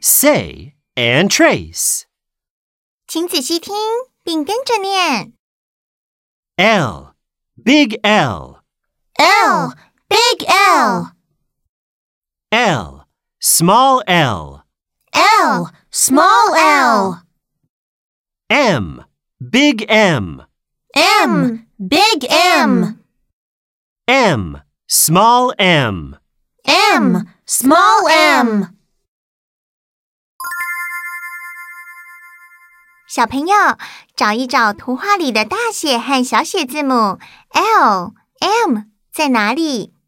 Say and trace. 请仔细听并跟着念。 L, big L. L, big L. L, small L. L, small L. M, big M. M, big M. M, small m. M, small m. 小朋友，找一找图画里的大写和小写字母 L、M 在哪里？